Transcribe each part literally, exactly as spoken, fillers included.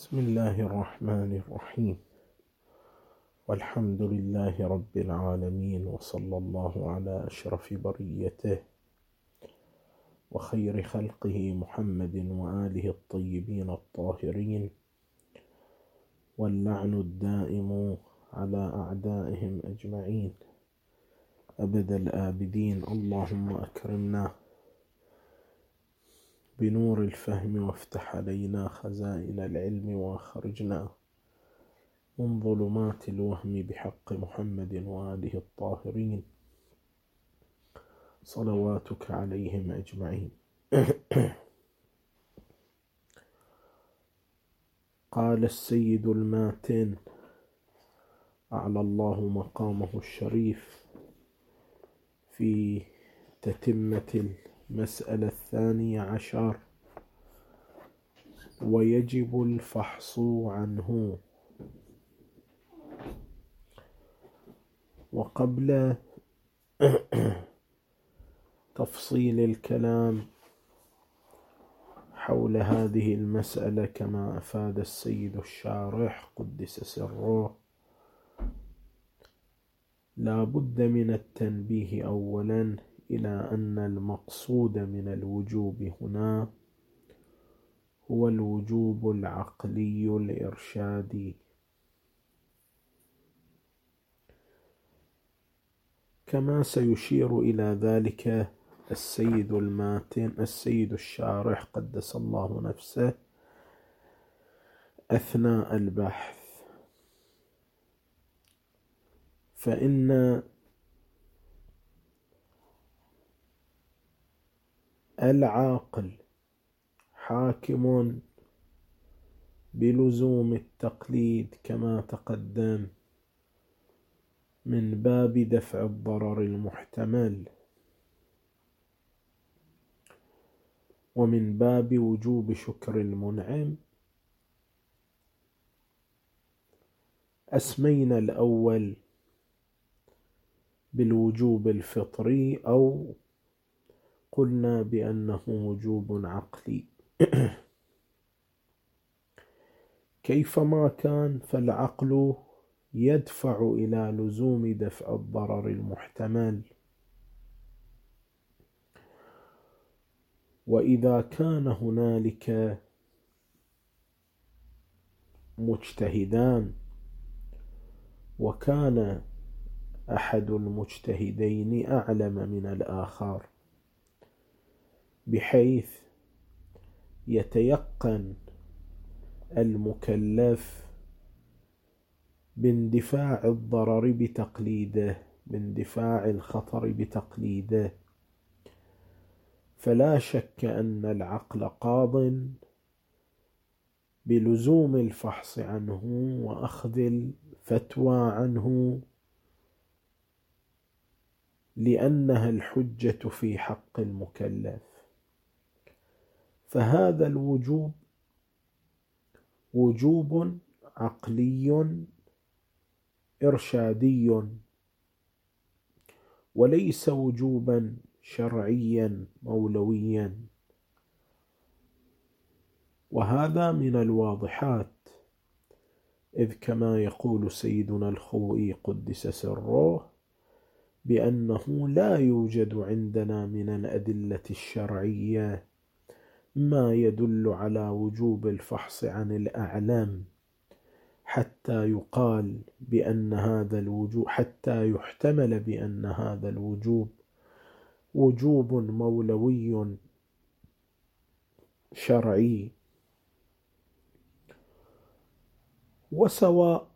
بسم الله الرحمن الرحيم، والحمد لله رب العالمين، وصلى الله على أشرف بريته وخير خلقه محمد وآله الطيبين الطاهرين، واللعن الدائم على أعدائهم أجمعين أبد الآبدين. اللهم أكرمنا بنور الفهم وافتح علينا خزائن العلم، وأخرجنا من ظلمات الوهم بحق محمد وآله الطاهرين صلواتك عليهم أجمعين. قال السيد الماتن أعلى الله مقامه الشريف في تتمة المسألة الثانية عشر: ويجب الفحص عنه. وقبل تفصيل الكلام حول هذه المسألة كما أفاد السيد الشارح قدس سره، لا بد من التنبيه أولا إلى أن المقصود من الوجوب هنا هو الوجوب العقلي الإرشادي، كما سيشير إلى ذلك السيد الماتن السيد الشارح قدس الله نفسه أثناء البحث. فإن العاقل حاكم بلزوم التقليد كما تقدم من باب دفع الضرر المحتمل، ومن باب وجوب شكر المنعم. أسمينا الأول بالوجوب الفطري، أو قلنا بأنه وجوب عقلي. كيفما كان فالعقل يدفع إلى لزوم دفع الضرر المحتمل، وإذا كان هنالك مجتهدان وكان أحد المجتهدين أعلم من الآخر بحيث يتيقن المكلف باندفاع الضرر بتقليده باندفاع الخطر بتقليده، فلا شك أن العقل قاض بلزوم الفحص عنه وأخذ الفتوى عنه، لأنها الحجة في حق المكلف. فهذا الوجوب وجوب عقلي إرشادي، وليس وجوبا شرعيا مولويا. وهذا من الواضحات، إذ كما يقول سيدنا الخوئي قدس سره بأنه لا يوجد عندنا من الأدلة الشرعية ما يدل على وجوب الفحص عن الأعلام حتى يقال بأن هذا الوجوب حتى يحتمل بأن هذا الوجوب وجوب مولوي شرعي. وسواء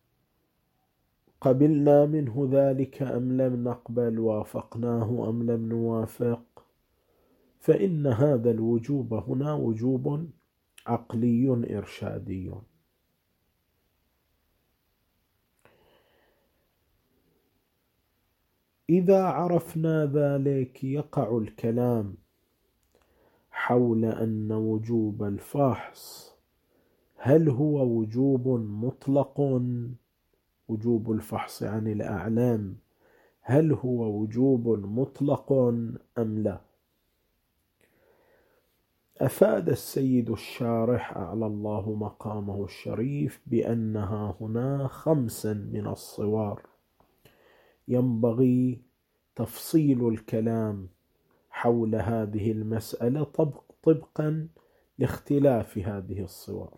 قبلنا منه ذلك أم لم نقبل، وافقناه أم لم نوافق، فإن هذا الوجوب هنا وجوب عقلي إرشادي. إذا عرفنا ذلك يقع الكلام حول أن وجوب الفحص هل هو وجوب مطلق، وجوب الفحص عن الأعلام هل هو وجوب مطلق أم لا؟ أفاد السيد الشارح أعلى الله مقامه الشريف بأنها هنا خمس من الصور ينبغي تفصيل الكلام حول هذه المسألة طبق طبقا لاختلاف هذه الصور.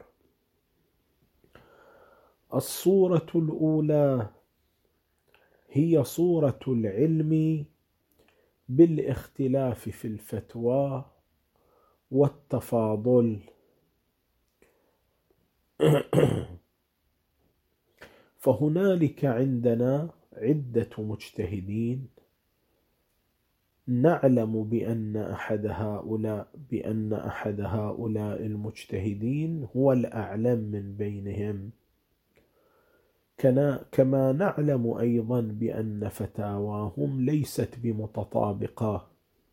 الصورة الأولى هي صورة العلم بالاختلاف في الفتوى والتفاضل. فهنالك عندنا عدة مجتهدين نعلم بأن أحد هؤلاء بأن أحد هؤلاء المجتهدين هو الأعلم من بينهم، كما نعلم أيضا بأن فتاواهم ليست بمتطابقة.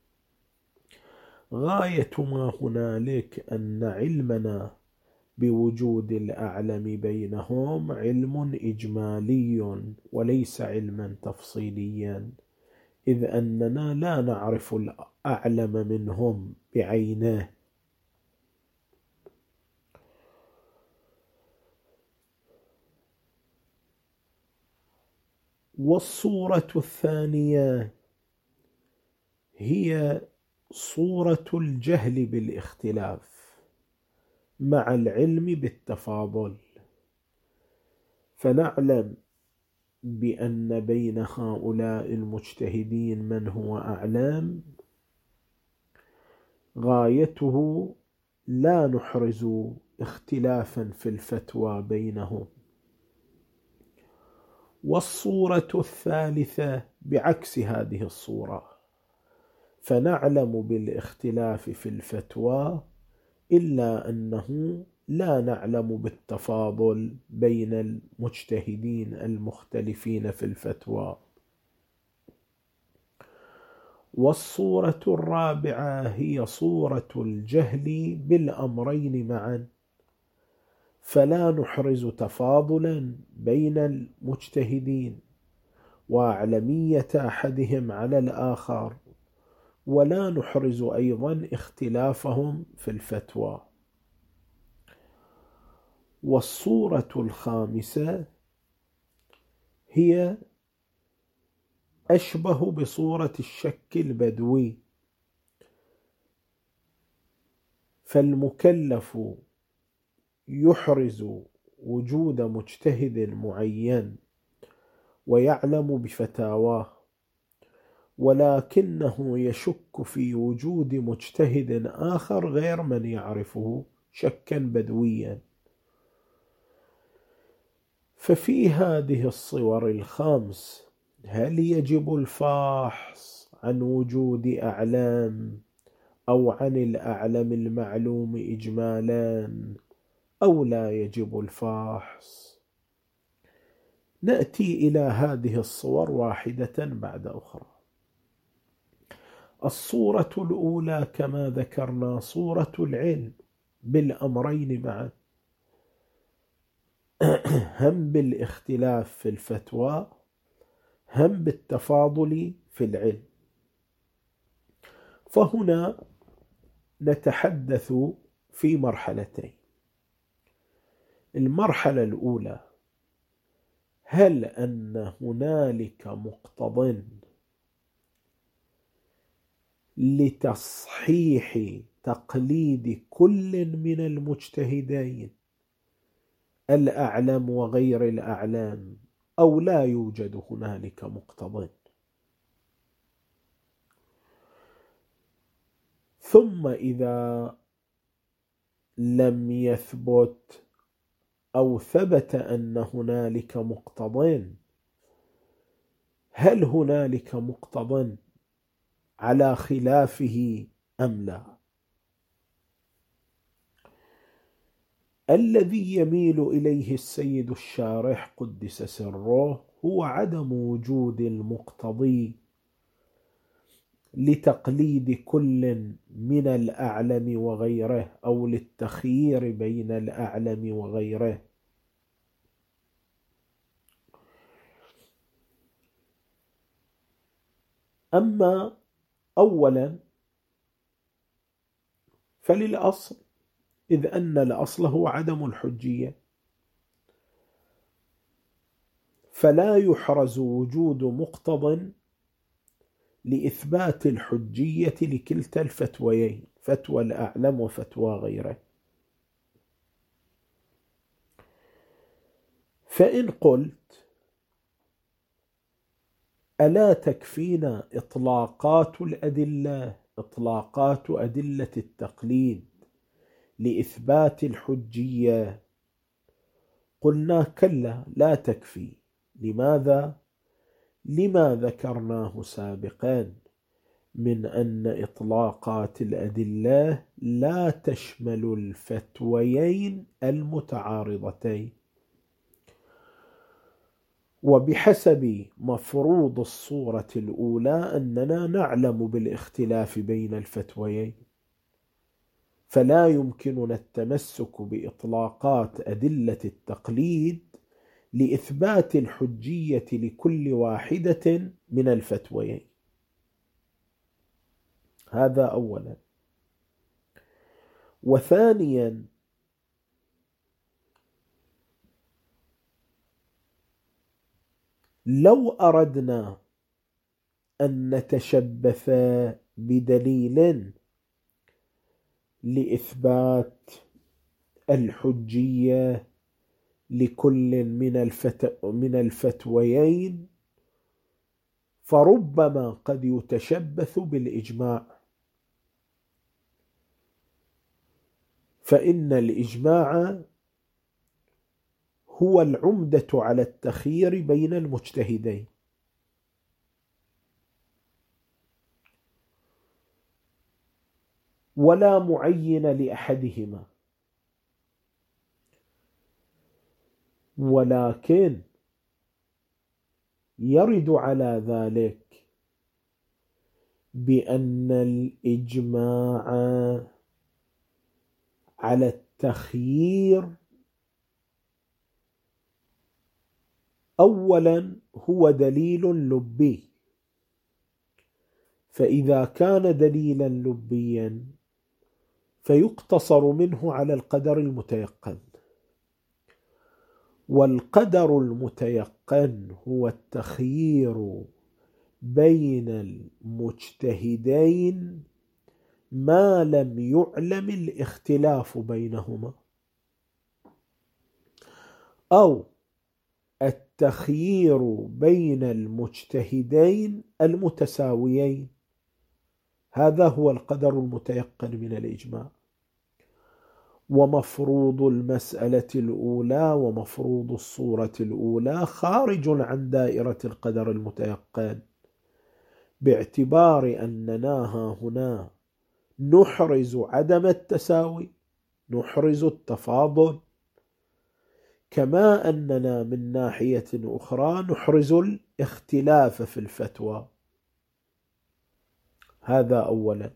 غاية ما هنالك أن علمنا بوجود الأعلم بينهم علم إجمالي وليس علما تفصيليا، إذ أننا لا نعرف الأعلم منهم بعينه. والصورة الثانية هي صورة الجهل بالاختلاف مع العلم بالتفاضل، فنعلم بأن بين هؤلاء المجتهدين من هو أعلم، غايته لا نحرز اختلافا في الفتوى بينهم. والصورة الثالثة بعكس هذه الصورة، فنعلم بالاختلاف في الفتوى إلا أنه لا نعلم بالتفاضل بين المجتهدين المختلفين في الفتوى. والصورة الرابعة هي صورة الجهل بالأمرين معا، فلا نحرز تفاضلا بين المجتهدين وأعلمية أحدهم على الآخر، ولا نحرز أيضا اختلافهم في الفتوى. والصورة الخامسة هي أشبه بصورة الشك البدوي، فالمكلف يحرز وجود مجتهد معين ويعلم بفتاواه، ولكنه يشك في وجود مجتهد آخر غير من يعرفه شكا بدويا. ففي هذه الصور الخمس هل يجب الفحص عن وجود أعلام أو عن الأعلم المعلوم إجمالا أو لا يجب الفحص؟ نأتي إلى هذه الصور واحدة بعد أخرى. الصورة الأولى كما ذكرنا صورة العلم بالأمرين معا، هم بالاختلاف في الفتوى هم بالتفاضل في العلم. فهنا نتحدث في مرحلتين. المرحلة الأولى، هل أن هنالك مقتضى لتصحيح تقليد كل من المجتهدين الأعلم وغير الأعلم، أو لا يوجد هنالك مقتضى؟ ثم إذا لم يثبت أو ثبت أن هنالك مقتضى، هل هنالك مقتضى على خلافه أم لا؟ الذي يميل إليه السيد الشارح قدس سره هو عدم وجود المقتضي لتقليد كل من الأعلم وغيره أو للتخيير بين الأعلم وغيره. أما أولا فللأصل، إذ أن الأصل هو عدم الحجية، فلا يحرز وجود مقتض لإثبات الحجية لكلتا الفتويين، فتوى الأعلم وفتوى غيره. فإن قلت ألا تكفينا إطلاقات الأدلة، إطلاقات أدلة التقليد لإثبات الحجية؟ قلنا كلا، لا تكفي. لماذا؟ لما ذكرناه سابقا من أن إطلاقات الأدلة لا تشمل الفتويين المتعارضتين، وبحسب مفروض الصورة الأولى أننا نعلم بالاختلاف بين الفتويين، فلا يمكننا التمسك بإطلاقات أدلة التقليد لإثبات الحجية لكل واحدة من الفتويين. هذا أولا. وثانيا، لو أردنا أن نتشبث بدليل لإثبات الحجية لكل من الفتو من الفتويين، فربما قد يتشبث بالإجماع، فإن الإجماع هو العمدة على التخيير بين المجتهدين، ولا معين لأحدهما، ولكن يرد على ذلك بأن الإجماع على التخيير أولا هو دليل لبي، فإذا كان دليلا لبيا فيقتصر منه على القدر المتيقن، والقدر المتيقن هو التخيير بين المجتهدين ما لم يعلم الاختلاف بينهما، أو التخيير بين المجتهدين المتساويين. هذا هو القدر المتيقن من الإجماع. ومفروض المسألة الأولى ومفروض الصورة الأولى خارج عن دائرة القدر المتيقن، باعتبار أننا هنا نحرز عدم التساوي، نحرز التفاضل، كما أننا من ناحية أخرى نحرز الاختلاف في الفتوى. هذا أولا.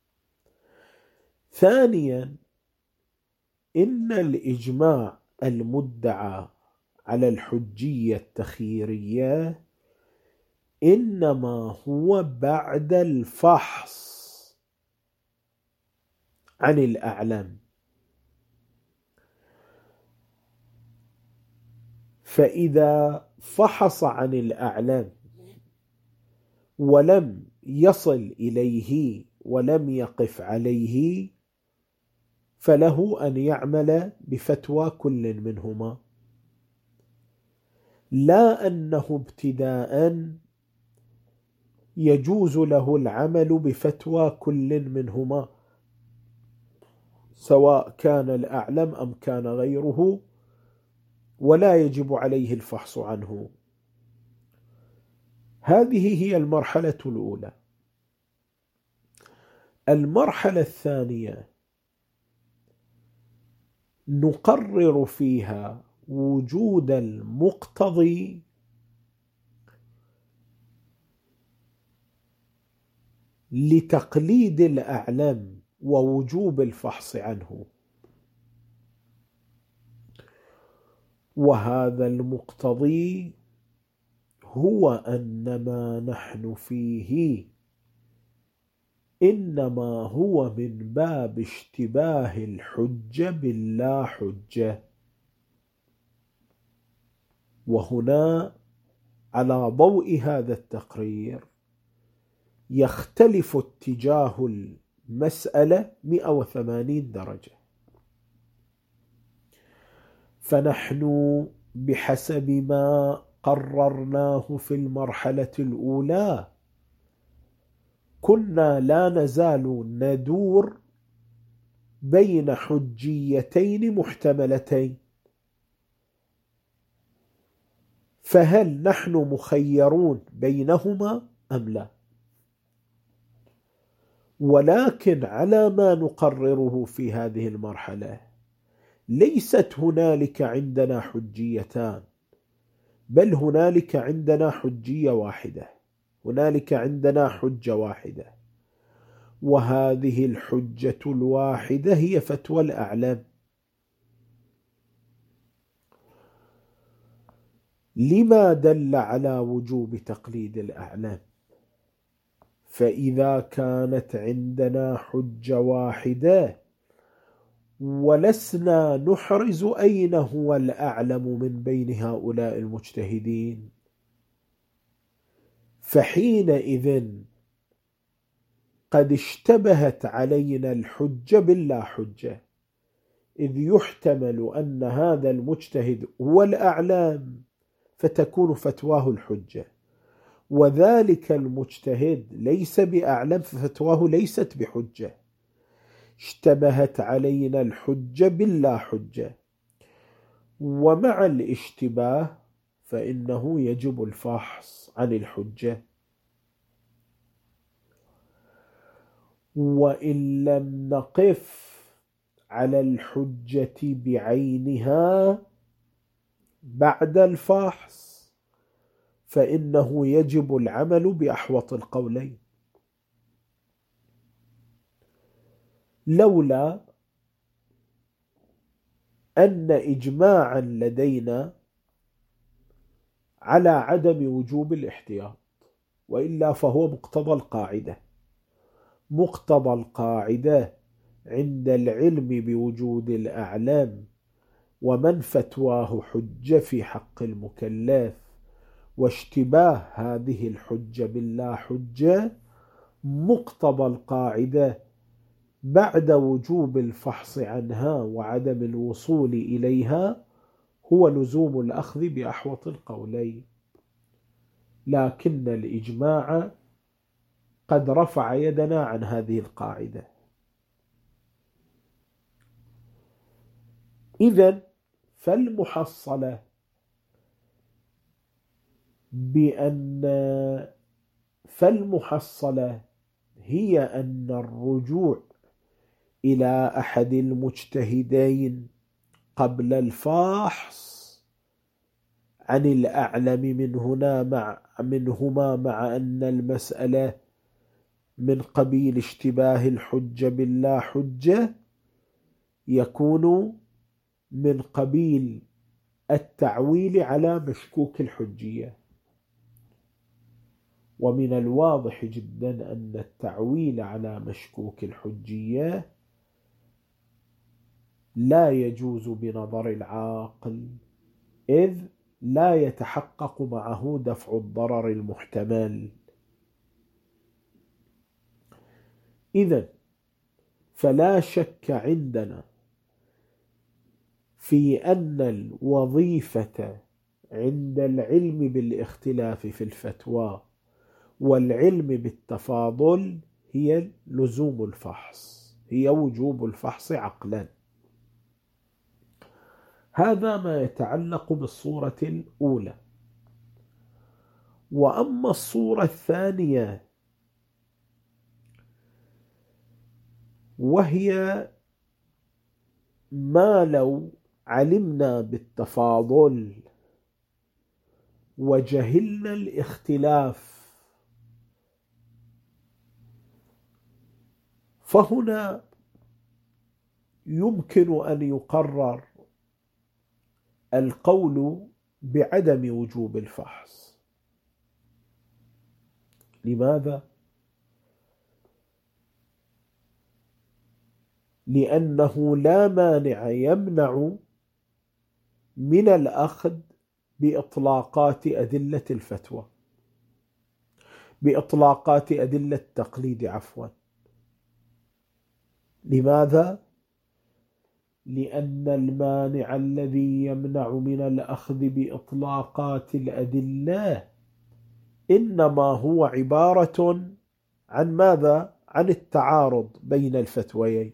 ثانيا، إن الإجماع المدعى على الحجية التخييرية إنما هو بعد الفحص عن الأعلام، فإذا فحص عن الأعلام ولم يصل إليه ولم يقف عليه فله أن يعمل بفتوى كل منهما، لا أنه ابتداء يجوز له العمل بفتوى كل منهما سواء كان الأعلم أم كان غيره، ولا يجب عليه الفحص عنه. هذه هي المرحلة الأولى. المرحلة الثانية نقرر فيها وجود المقتضي لتقليد الأعلم ووجوب الفحص عنه، وهذا المقتضي هو أن ما نحن فيه إنما هو من باب اشتباه الحجة باللا حجة. وهنا على ضوء هذا التقرير يختلف اتجاه المسألة مئة وثمانين درجة. فنحن بحسب ما قررناه في المرحلة الأولى كنا لا نزال ندور بين حجيتين محتملتين، فهل نحن مخيرون بينهما أم لا؟ ولكن على ما نقرره في هذه المرحلة ليست هنالك عندنا حجيتان، بل هنالك عندنا حجية واحدة، هنالك عندنا حجة واحدة، وهذه الحجة الواحدة هي فتوى الأعلام. لما دل على وجوب تقليد الأعلام؟ فإذا كانت عندنا حجة واحدة ولسنا نحرز أين هو الأعلم من بين هؤلاء المجتهدين، فحينئذ قد اشتبهت علينا الحجة باللا حجة، إذ يحتمل أن هذا المجتهد هو الأعلم فتكون فتواه الحجة، وذلك المجتهد ليس بأعلم ففتواه ليست بحجة. اشتبهت علينا الحجة باللا حجة، ومع الاشتباه فإنه يجب الفحص عن الحجة. وإن لم نقف على الحجة بعينها بعد الفحص فإنه يجب العمل بأحوط القولين، لولا أن إجماعا لدينا على عدم وجوب الاحتياط، وإلا فهو مقتضى القاعدة. مقتضى القاعدة عند العلم بوجود الأعلام ومن فتواه حجة في حق المكلف واشتباه هذه الحجة باللا حجة، مقتضى القاعدة بعد وجوب الفحص عنها وعدم الوصول إليها هو لزوم الأخذ بأحوط القولين، لكن الإجماع قد رفع يدنا عن هذه القاعدة. إذن فالمحصلة بأن فالمحصلة هي أن الرجوع إلى أحد المجتهدين قبل الفحص عن الأعلم من هنا مع منهما، مع أن المسألة من قبيل اشتباه الحجة باللا حجة، يكون من قبيل التعويل على مشكوك الحجية. ومن الواضح جدا أن التعويل على مشكوك الحجية لا يجوز بنظر العاقل، إذ لا يتحقق معه دفع الضرر المحتمل. إذن فلا شك عندنا في أن الوظيفة عند العلم بالاختلاف في الفتوى والعلم بالتفاضل هي لزوم الفحص، هي وجوب الفحص عقلا. هذا ما يتعلق بالصورة الأولى. وأما الصورة الثانية وهي ما لو علمنا بالتفاضل وجهلنا الاختلاف، فهنا يمكن أن يقرر القول بعدم وجوب الفحص. لماذا؟ لأنه لا مانع يمنع من الأخذ بإطلاقات أدلة الفتوى، بإطلاقات أدلة التقليد عفوا. لماذا؟ لأن المانع الذي يمنع من الأخذ بإطلاقات الأدلة إنما هو عبارة عن ماذا؟ عن التعارض بين الفتويين.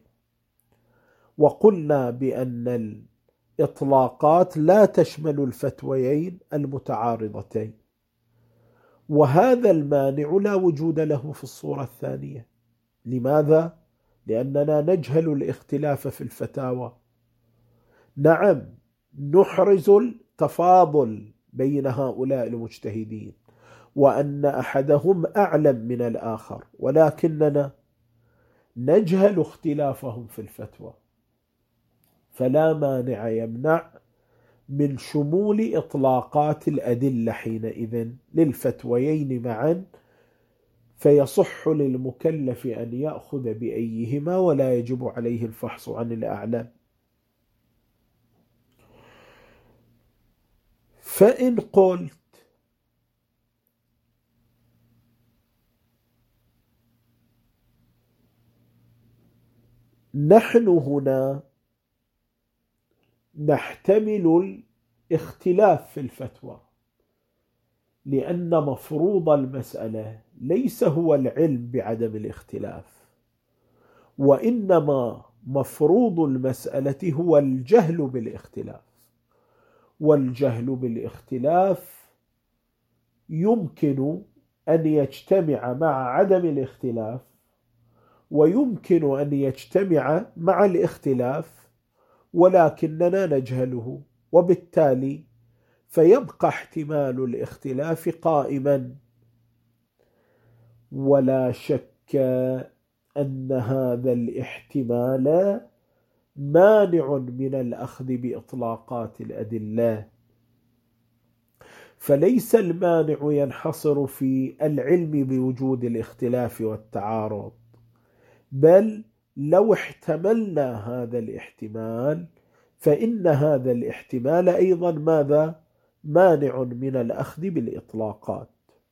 وقلنا بأن الإطلاقات لا تشمل الفتويين المتعارضتين، وهذا المانع لا وجود له في الصورة الثانية. لماذا؟ لأننا نجهل الاختلاف في الفتاوى. نعم نحرز التفاضل بين هؤلاء المجتهدين وأن أحدهم أعلم من الآخر، ولكننا نجهل اختلافهم في الفتوى، فلا مانع يمنع من شمول إطلاقات الأدلة حينئذ للفتويين معا، فيصح للمكلف أن يأخذ بأيهما ولا يجب عليه الفحص عن الأعلى. فإن قلت نحن هنا نحتمل الاختلاف في الفتوى، لأن مفروض المسألة ليس هو العلم بعدم الاختلاف، وإنما مفروض المسألة هو الجهل بالاختلاف، والجهل بالاختلاف يمكن أن يجتمع مع عدم الاختلاف، ويمكن أن يجتمع مع الاختلاف ولكننا نجهله، وبالتالي فيبقى احتمال الاختلاف قائما. ولا شك أن هذا الاحتمال مانع من الأخذ بإطلاقات الأدلة، فليس المانع ينحصر في العلم بوجود الاختلاف والتعارض، بل لو احتملنا هذا الاحتمال فإن هذا الاحتمال أيضا ماذا؟ مانع من الأخذ بالإطلاقات.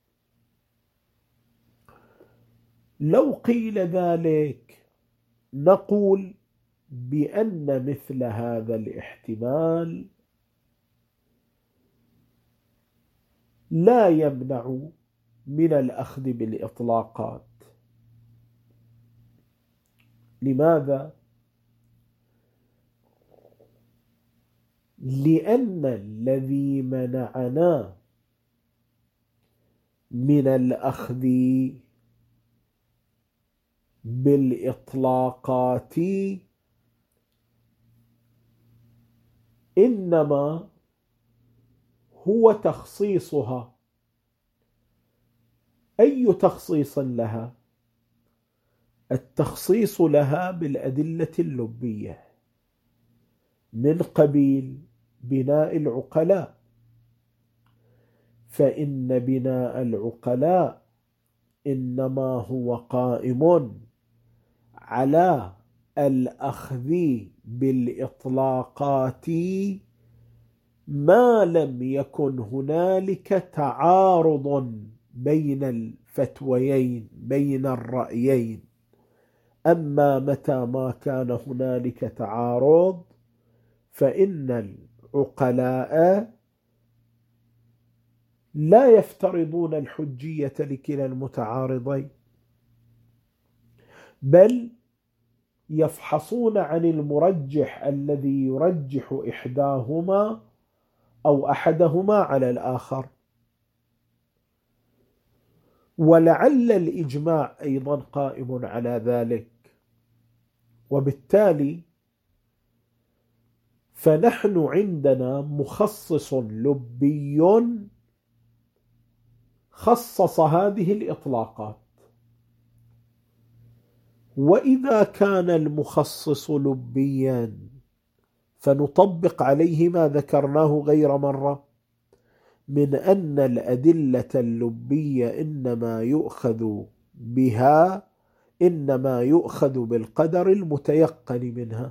لو قيل ذلك نقول بأن مثل هذا الاحتمال لا يمنع من الأخذ بالإطلاقات. لماذا؟ لأن الذي منعنا من الأخذ بالإطلاقات إنما هو تخصيصها. أي تخصيص لها؟ التخصيص لها بالأدلة اللبية من قبيل بناء العقلاء، فإن بناء العقلاء إنما هو قائم على الأخذ بالإطلاقات ما لم يكن هنالك تعارض بين الفتويين بين الرأيين. أما متى ما كان هنالك تعارض فإن العقلاء لا يفترضون الحجية لكلا المتعارضين، بل يفحصون عن المرجح الذي يرجح إحداهما أو أحدهما على الآخر. ولعل الإجماع أيضا قائم على ذلك، وبالتالي فنحن عندنا مخصص لبي خصص هذه الإطلاقات، وإذا كان المخصص لبيا فنطبق عليه ما ذكرناه غير مرة من أن الأدلة اللبية إنما يؤخذ بها إنما يؤخذ بالقدر المتيقن منها،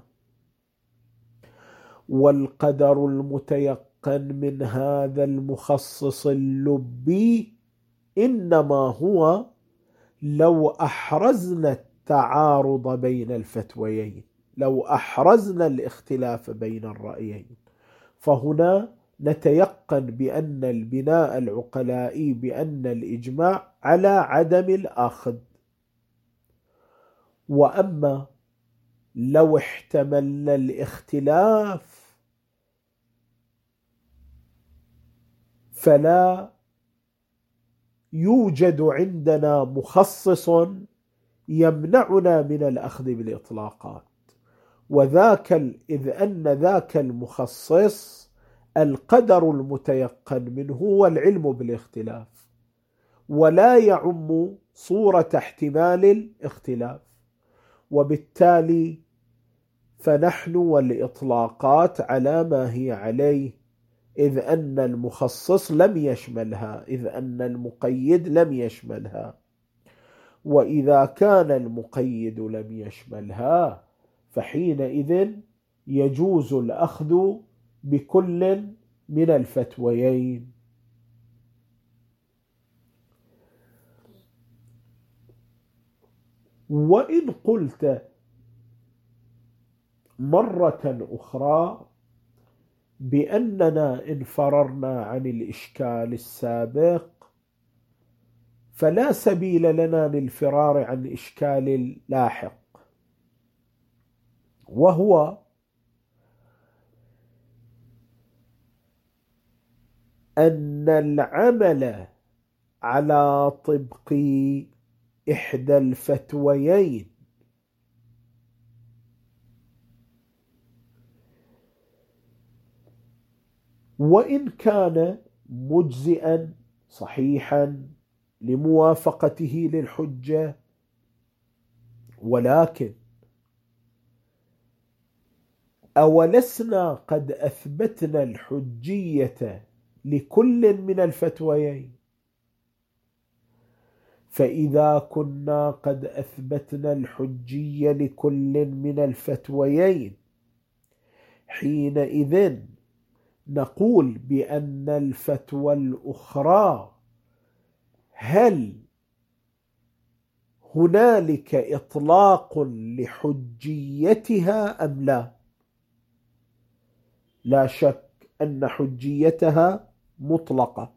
والقدر المتيقن من هذا المخصص اللبي إنما هو لو أحرزنا التعارض بين الفتويين، لو أحرزنا الاختلاف بين الرأيين، فهنا نتيقن بأن البناء العقلائي بأن الإجماع على عدم الأخذ. وأما لو احتملنا الاختلاف فلا يوجد عندنا مخصص يمنعنا من الأخذ بالإطلاقات، وذاك إذ أن ذاك المخصص القدر المتيقن منه هو العلم بالاختلاف، ولا يعم صورة احتمال الاختلاف، وبالتالي فنحن والإطلاقات على ما هي عليه، إذ أن المخصص لم يشملها، إذ أن المقيد لم يشملها. وإذا كان المقيد لم يشملها فحينئذ يجوز الأخذ بكل من الفتويين. وإن قلت مرة أخرى بأننا إن فررنا عن الإشكال السابق فلا سبيل لنا للفرار عن الإشكال اللاحق، وهو أن العمل على طبق إحدى الفتويين وإن كان مجزئا صحيحا لموافقته للحجة، ولكن أولسنا قد أثبتنا الحجية لكل من الفتويين؟ فإذا كنا قد أثبتنا الحجية لكل من الفتويين حينئذ نقول بأن الفتوى الأخرى هل هنالك إطلاق لحجيتها أم لا؟ لا شك أن حجيتها مطلقة.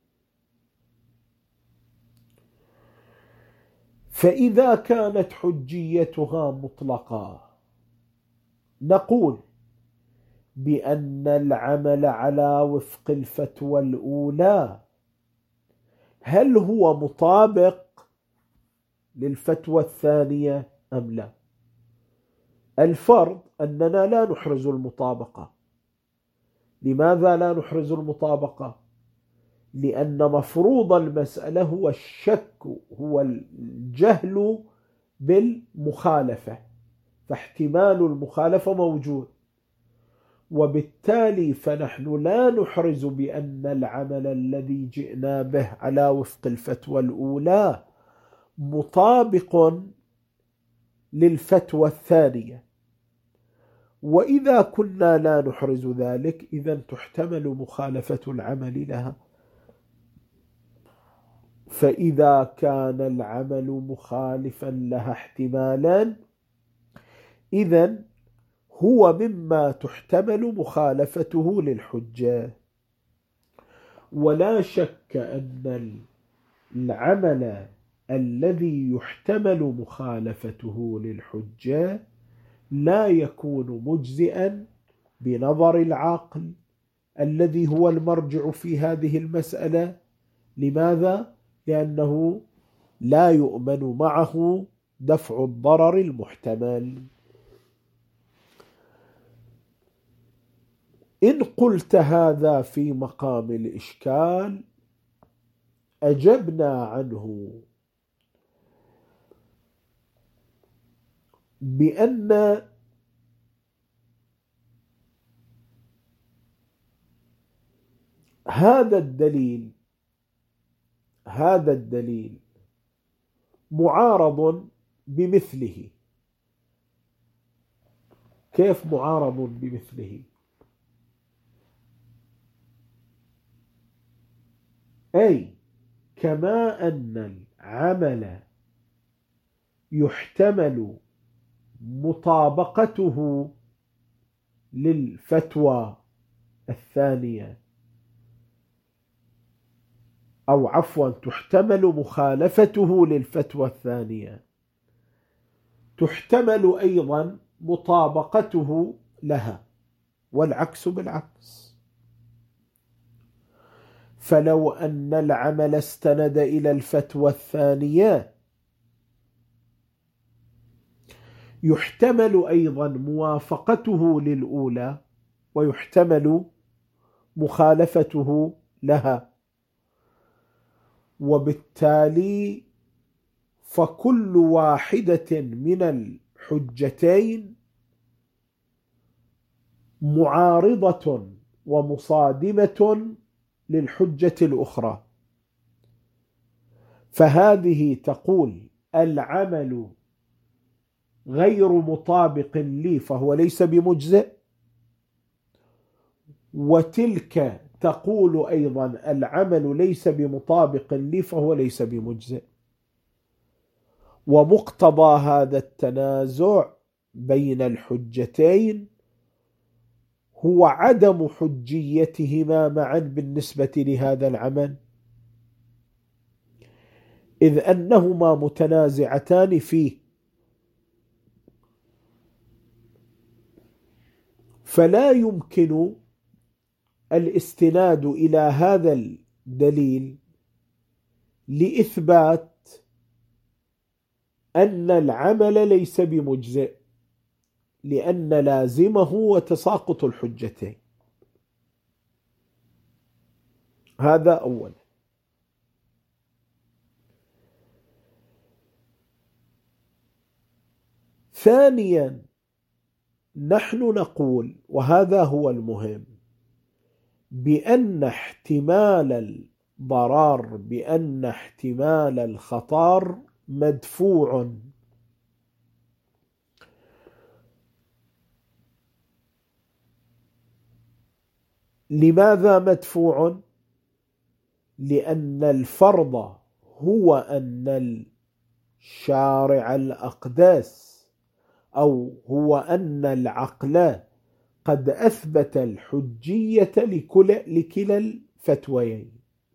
فإذا كانت حجيتها مطلقة نقول بأن العمل على وفق الفتوى الأولى هل هو مطابق للفتوى الثانية أم لا؟ الفرض أننا لا نحرز المطابقة. لماذا لا نحرز المطابقة؟ لأن مفروض المسألة هو الشك، هو الجهل بالمخالفة، فاحتمال المخالفة موجود، وبالتالي فنحن لا نحرز بأن العمل الذي جئنا به على وفق الفتوى الأولى مطابق للفتوى الثانية. وإذا كنا لا نحرز ذلك إذن تحتمل مخالفة العمل لها. فإذا كان العمل مخالفا لها احتمالا إذن هو مما تحتمل مخالفته للحجة. ولا شك أن العمل الذي يحتمل مخالفته للحجة لا يكون مجزئا بنظر العقل الذي هو المرجع في هذه المسألة. لماذا؟ لأنه لا يؤمن معه دفع الضرر المحتمل. إن قلت هذا في مقام الإشكال أجبنا عنه بأن هذا الدليل هذا الدليل معارض بمثله. كيف معارض بمثله؟ أي كما أن العمل يحتمل مطابقته للفتوى الثانية، أو عفوا تحتمل مخالفته للفتوى الثانية، تحتمل أيضا مطابقته لها، والعكس بالعكس. فلو أن العمل استند إلى الفتوى الثانية يحتمل أيضا موافقته للأولى، ويحتمل مخالفته لها، وبالتالي فكل واحدة من الحجتين معارضة ومصادمة للحجة الأخرى. فهذه تقول العمل غير مطابق لي فهو ليس بمجزئ، وتلك تقول أيضا العمل ليس بمطابق لي فهو ليس بمجزئ. ومقتضى هذا التنازع بين الحجتين هو عدم حجيتهما معا بالنسبة لهذا العمل، إذ أنهما متنازعتان فيه، فلا يمكن الاستناد إلى هذا الدليل لإثبات أن العمل ليس بمجزئ، لأن لازمه وتساقط الحجتين. هذا أولا. ثانيا نحن نقول، وهذا هو المهم، بأن احتمال الضرر بأن احتمال الخطر مدفوع. لماذا مدفوع؟ لأن الفرض هو أن الشارع الأقدس أو هو أن العقل قد أثبت الحجية لكلا الفتويين.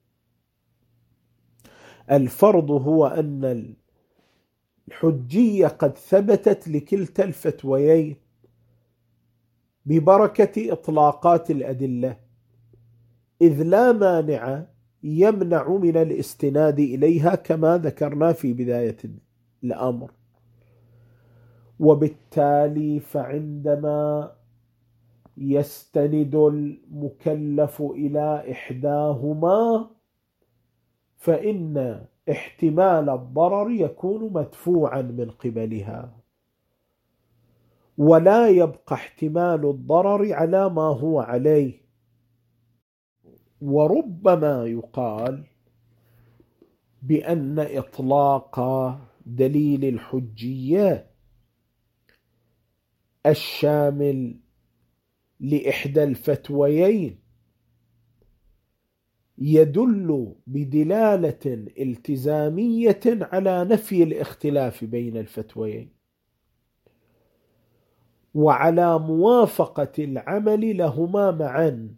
الفرض هو أن الحجية قد ثبتت لكلتا الفتويين ببركة إطلاقات الأدلة، إذ لا مانع يمنع من الاستناد إليها كما ذكرنا في بداية الأمر. وبالتالي فعندما يستند المكلف إلى إحداهما فإن احتمال الضرر يكون مدفوعا من قبلها، ولا يبقى احتمال الضرر على ما هو عليه. وربما يقال بأن إطلاق دليل الحجية الشامل لإحدى الفتويين يدل بدلالة التزامية على نفي الاختلاف بين الفتويين وعلى موافقة العمل لهما معا.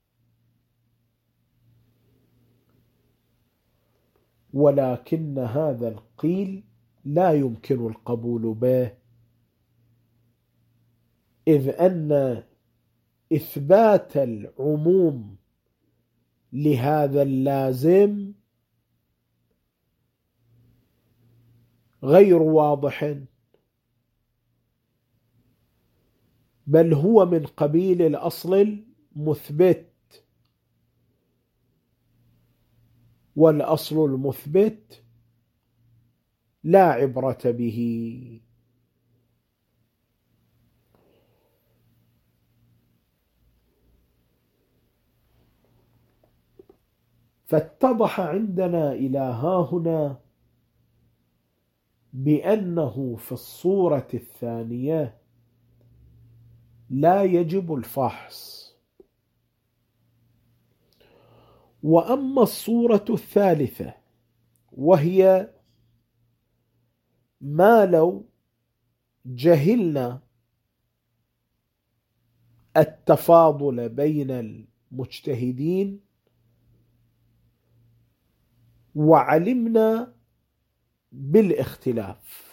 ولكن هذا القيل لا يمكن القبول به، إذ أن إثبات العموم لهذا اللازم غير واضح، بل هو من قبيل الأصل المثبت، والأصل المثبت لا عبرة به. فاتضح عندنا إلى ها هنا بأنه في الصورة الثانية لا يجب الفحص. وأما الصورة الثالثة وهي ما لو جهلنا التفاضل بين المجتهدين وعلمنا بالاختلاف،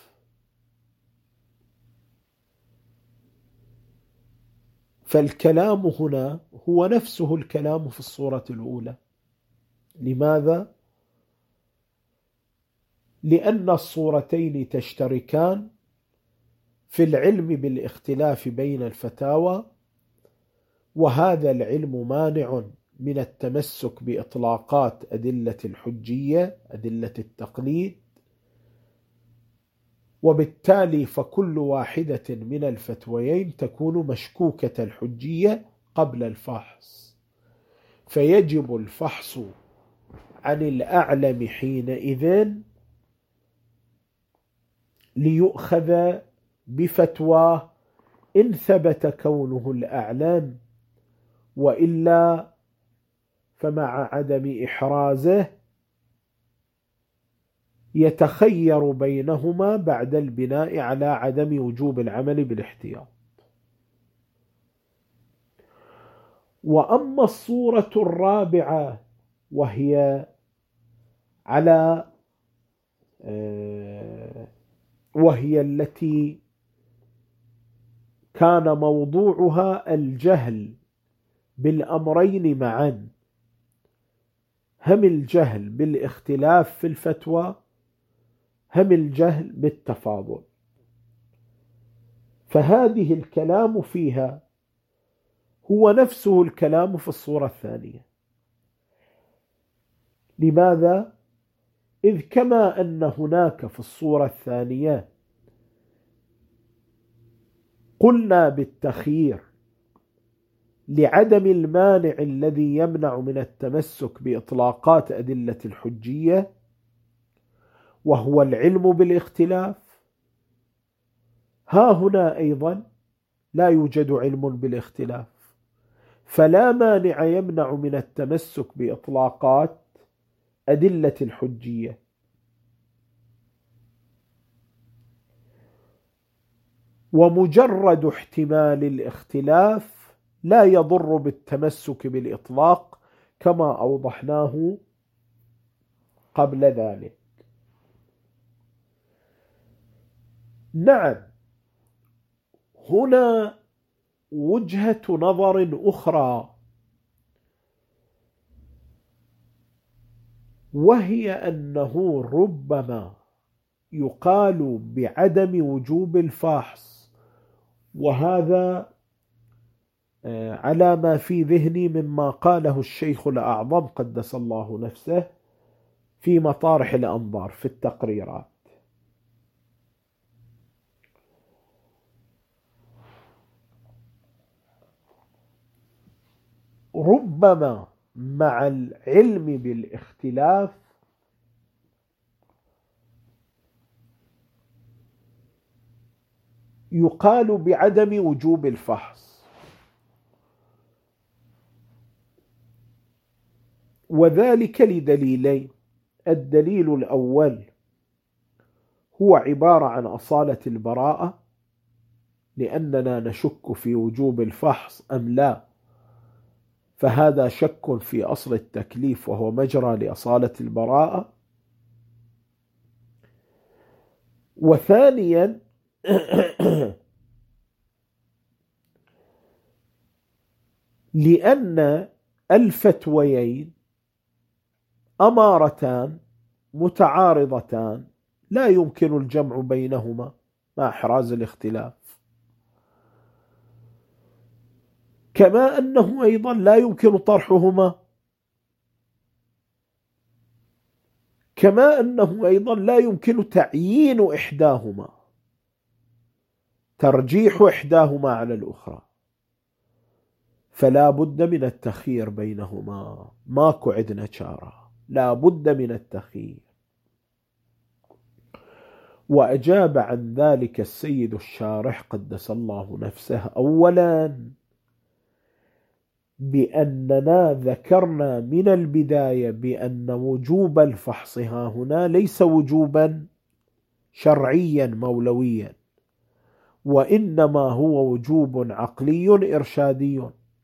فالكلام هنا هو نفسه الكلام في الصورة الأولى. لماذا؟ لأن الصورتين تشتركان في العلم بالاختلاف بين الفتاوى، وهذا العلم مانع من التمسك بإطلاقات أدلة الحجية أدلة التقليد، وبالتالي فكل واحدة من الفتويين تكون مشكوكة الحجية قبل الفحص، فيجب الفحص عن الأعلم حينئذ ليؤخذ بفتواه إن ثبت كونه الأعلم، وإلا فمع عدم إحرازه يتخير بينهما بعد البناء على عدم وجوب العمل بالاحتياط. وأما الصورة الرابعة وهي على وهي التي كان موضوعها الجهل بالأمرين معا، هم الجهل بالاختلاف في الفتوى هم الجهل بالتفاضل، فهذه الكلام فيها هو نفسه الكلام في الصورة الثانية. لماذا؟ إذ كما أن هناك في الصورة الثانية قلنا بالتخيير لعدم المانع الذي يمنع من التمسك بإطلاقات أدلة الحجية وهو العلم بالاختلاف، ها هنا أيضا لا يوجد علم بالاختلاف، فلا مانع يمنع من التمسك بإطلاقات أدلة الحجية. ومجرد احتمال الاختلاف لا يضر بالتمسك بالإطلاق كما أوضحناه قبل ذلك. نعم، هنا وجهة نظر أخرى، وهي أنه ربما يقال بعدم وجوب الفحص، وهذا على ما في ذهني مما قاله الشيخ الأعظم قدس الله نفسه في مطارح الأنظار في التقريرات. ربما مع العلم بالاختلاف يقال بعدم وجوب الفحص، وذلك لدليلين. الدليل الأول هو عبارة عن أصالة البراءة، لأننا نشك في وجوب الفحص أم لا، فهذا شك في أصل التكليف وهو مجرى لأصالة البراءة. وثانيا لأن الفتويين أمارتان متعارضتان لا يمكن الجمع بينهما مع إحراز الاختلاف، كما أنه أيضا لا يمكن طرحهما، كما أنه أيضا لا يمكن تعيين إحداهما، ترجيح إحداهما على الأخرى، فلا بد من التخيير بينهما، ماكو عندنا شارة، لا بد من التخيير. وأجاب عن ذلك السيد الشارح قدس الله نفسه أولا بأننا ذكرنا من البداية بأن وجوب الفحص ها هنا ليس وجوبا شرعيا مولويا، وإنما هو وجوب عقلي إرشادي،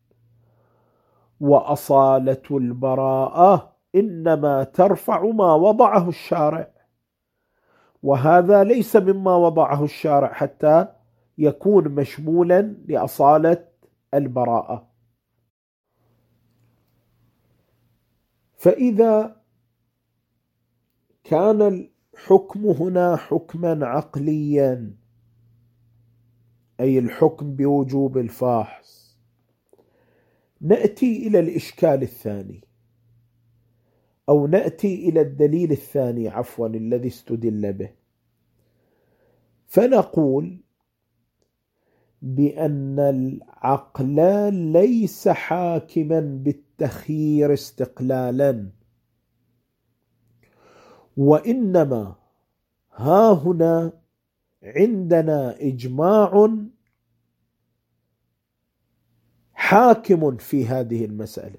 وأصالة البراءة إنما ترفع ما وضعه الشارع، وهذا ليس مما وضعه الشارع حتى يكون مشمولا لأصالة البراءة. فإذا كان الحكم هنا حكما عقليا، أي الحكم بوجوب الفحص، نأتي إلى الإشكال الثاني، أو نأتي إلى الدليل الثاني عفوا الذي استدل به، فنقول بأن العقل ليس حاكما بالتخيير استقلالا، وإنما ها هنا عندنا إجماع حاكم في هذه المسألة،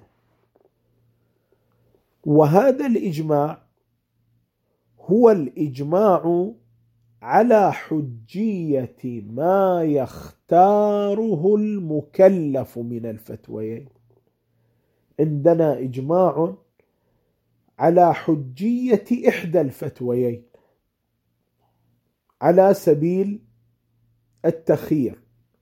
وهذا الإجماع هو الإجماع على حجية ما يختاره المكلف من الفتويين. عندنا إجماع على حجية إحدى الفتويين على سبيل التخيير،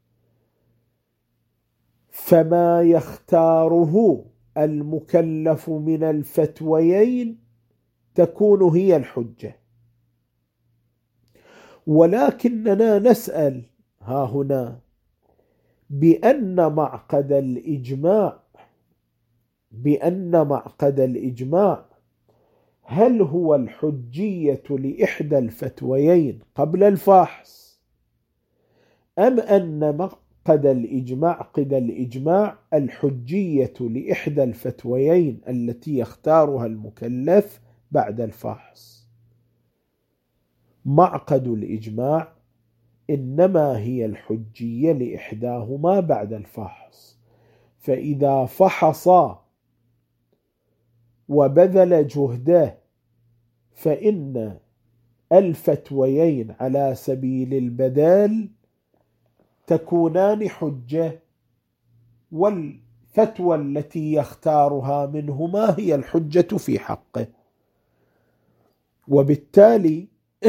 فما يختاره المكلف من الفتويين تكون هي الحجة. ولكننا نسأل ها هنا بأن معقد الإجماع بأن معقد الإجماع هل هو الحجية لإحدى الفتويين قبل الفحص، أم أن معقد الإجماع قد الإجماع الحجية لإحدى الفتويين التي يختارها المكلف بعد الفحص؟ معقد الإجماع إنما هي الحجية لإحداهما بعد الفحص، فإذا فحص وبذل جهده فإن الفتويين على سبيل البدال تكونان حجة، والفتوى التي يختارها منهما هي الحجة في حقه. وبالتالي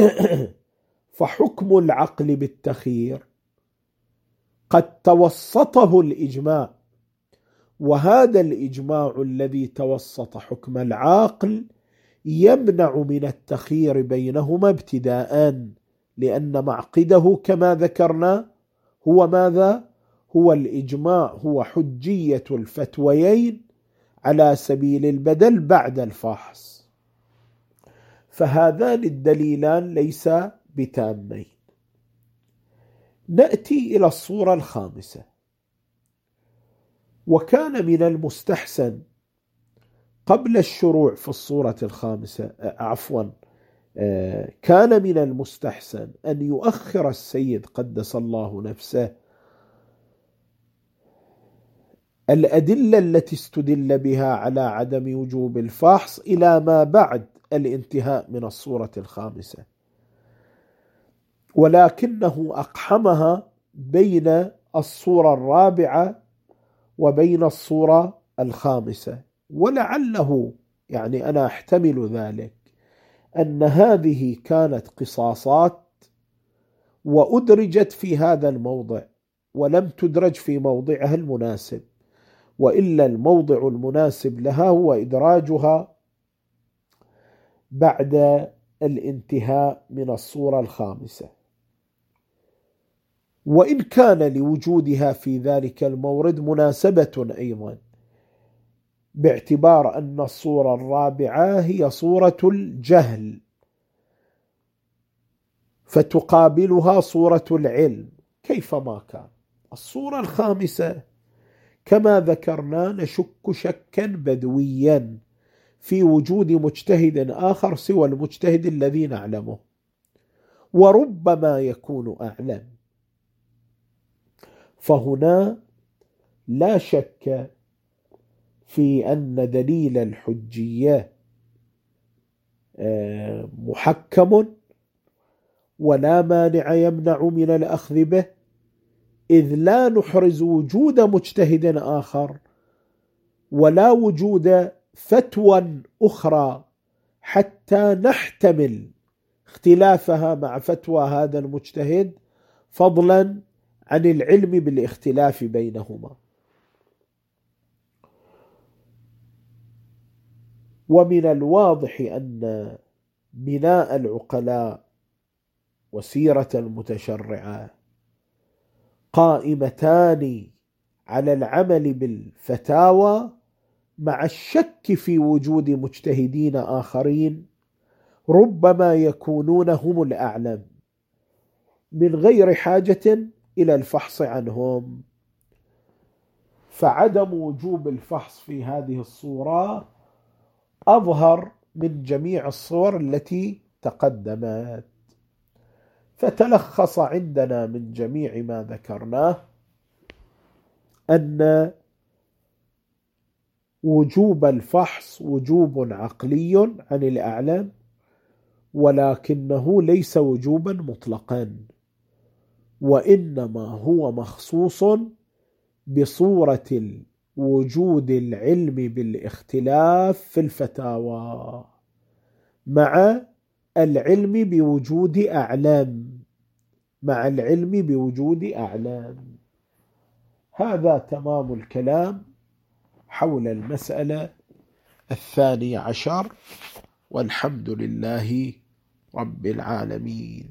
فحكم العقل بالتخيير قد توسطه الإجماع، وهذا الإجماع الذي توسط حكم العقل يمنع من التخيير بينهما ابتداء، لأن معقده كما ذكرنا هو ماذا؟ هو الإجماع، هو حجية الفتويين على سبيل البدل بعد الفحص. فهذان الدليلان ليس بتامين. نأتي إلى الصورة الخامسة. وكان من المستحسن قبل الشروع في الصورة الخامسة عفوا كان من المستحسن أن يؤخر السيد قدس الله نفسه الأدلة التي استدل بها على عدم وجوب الفحص إلى ما بعد الانتهاء من الصورة الخامسة، ولكنه أقحمها بين الصورة الرابعة وبين الصورة الخامسة. ولعله يعني أنا أحتمل ذلك أن هذه كانت قصاصات وأدرجت في هذا الموضع ولم تدرج في موضعها المناسب، وإلا الموضع المناسب لها هو إدراجها بعد الانتهاء من الصورة الخامسة. وإن كان لوجودها في ذلك المورد مناسبة أيضا، باعتبار أن الصورة الرابعة هي صورة الجهل فتقابلها صورة العلم كيفما كان. الصورة الخامسة كما ذكرنا نشك شكا بدويا في وجود مجتهد آخر سوى المجتهد الذي نعلمه، وربما يكون أعلم. فهنا لا شك في أن دليل الحجية محكم ولا مانع يمنع من الأخذ به، إذ لا نحرز وجود مجتهد آخر ولا وجود فتوى أخرى حتى نحتمل اختلافها مع فتوى هذا المجتهد، فضلا عن العلم بالاختلاف بينهما. ومن الواضح أن بناء العقلاء وسيرة المتشرعة قائمتان على العمل بالفتاوى مع الشك في وجود مجتهدين آخرين ربما يكونون هم الأعلم من غير حاجة إلى الفحص عنهم. فعدم وجوب الفحص في هذه الصورة أظهر من جميع الصور التي تقدمت. فتلخص عندنا من جميع ما ذكرناه أن وجوب الفحص وجوب عقلي عن الأعلم، ولكنه ليس وجوبا مطلقا، وإنما هو مخصوص بصورة وجود العلم بالاختلاف في الفتاوى مع العلم بوجود أعلام مع العلم بوجود أعلام. هذا تمام الكلام حول المسألة الثانية عشر، والحمد لله رب العالمين.